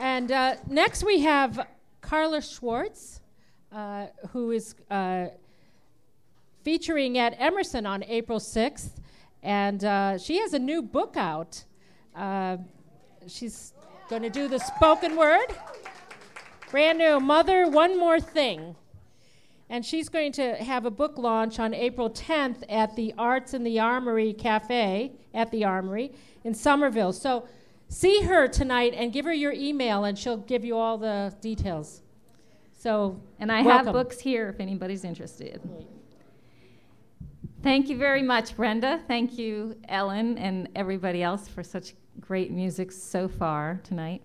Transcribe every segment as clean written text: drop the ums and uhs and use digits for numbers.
And next we have Carla Schwartz, who is featuring at Emerson on April 6th. And she has a new book out. She's going to do the spoken word. Brand new, Mother, One More Thing. And she's going to have a book launch on April 10th at the Arts in the Armory Cafe at the Armory in Somerville. So see her tonight and give her your email, and she'll give you all the details. So, and I welcome. have books here if anybody's interested. Thank you very much, Brenda. Thank you, Ellen, and everybody else for such great music so far tonight.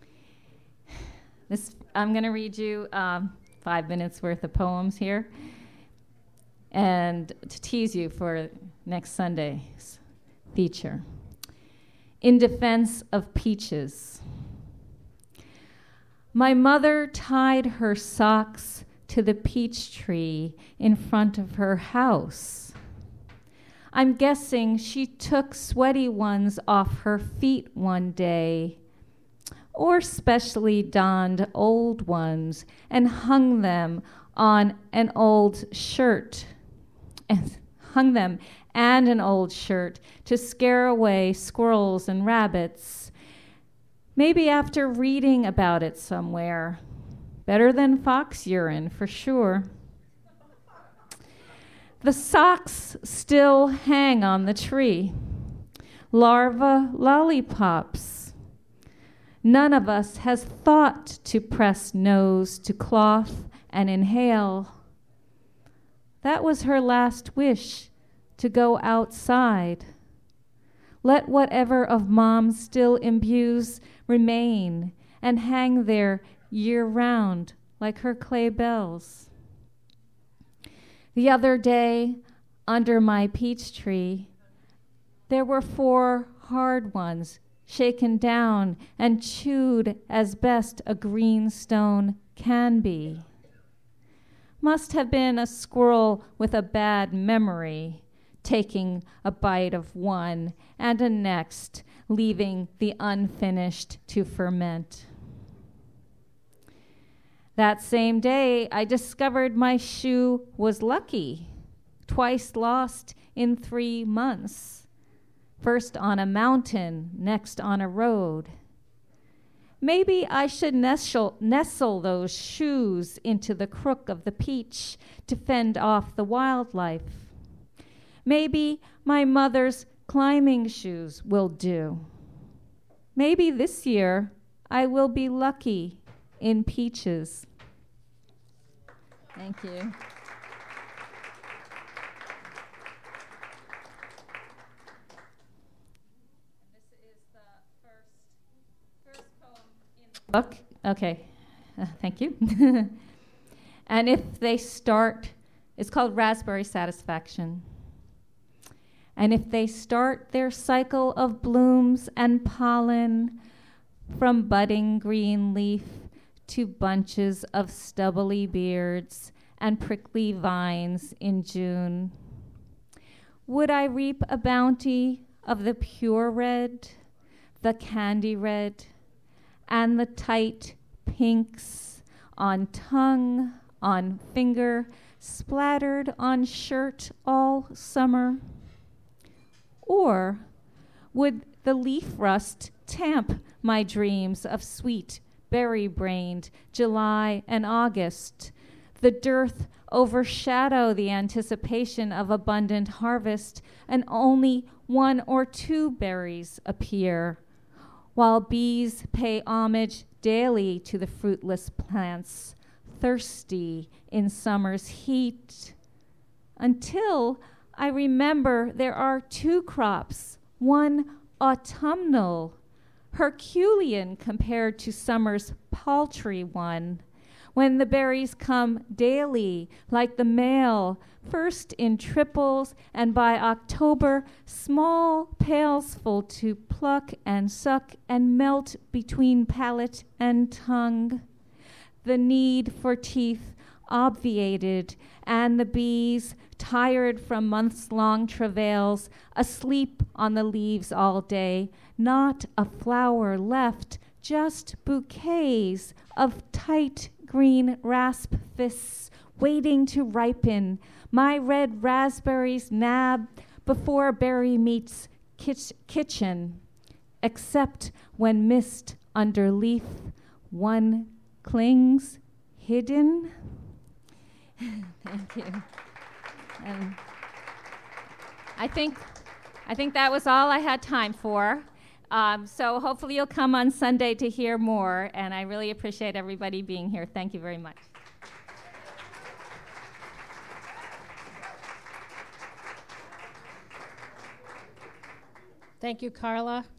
I'm going to read you 5 minutes worth of poems here and to tease you for next Sunday's feature. In Defense of Peaches. My mother tied her socks to the peach tree in front of her house. I'm guessing she took sweaty ones off her feet one day, or specially donned old ones and hung them on an old shirt, and an old shirt to scare away squirrels and rabbits. Maybe after reading about it somewhere. Better than fox urine, for sure. The socks still hang on the tree. Larva lollipops. None of us has thought to press nose to cloth and inhale. That was her last wish, to go outside. Let whatever of Mom still imbues remain and hang there year-round like her clay bells. The other day, under my peach tree, there were 4 hard ones shaken down and chewed as best a green stone can be. Must have been a squirrel with a bad memory, taking a bite of one and a next, leaving the unfinished to ferment. That same day, I discovered my shoe was lucky, twice lost in 3 months. First on a mountain, next on a road. Maybe I should nestle those shoes into the crook of the peach to fend off the wildlife. Maybe my mother's climbing shoes will do. Maybe this year I will be lucky in peaches. Thank you. Book. Okay, thank you. And if they start, it's called Raspberry Satisfaction. And if they start their cycle of blooms and pollen from budding green leaf to bunches of stubbly beards and prickly vines in June, would I reap a bounty of the pure red, the candy red, and the tight pinks on tongue, on finger, splattered on shirt all summer? Or would the leaf rust tamp my dreams of sweet, berry-brained July and August, the dearth overshadow the anticipation of abundant harvest, and only 1 or 2 berries appear, while bees pay homage daily to the fruitless plants, thirsty in summer's heat, until I remember there are 2 crops, one autumnal, Herculean compared to summer's paltry one, when the berries come daily like the mail, first in triples, and by October, small pailsful to pluck and suck and melt between palate and tongue. The need for teeth obviated, and the bees, tired from months-long travails, asleep on the leaves all day, not a flower left just bouquets of tight green rasp fists waiting to ripen. My red raspberries nab before berry meets kitchen, except when mist under leaf one clings hidden. Thank you. And I think that was all I had time for. So hopefully you'll come on Sunday to hear more, and I really appreciate everybody being here. Thank you very much. Thank you, Carla.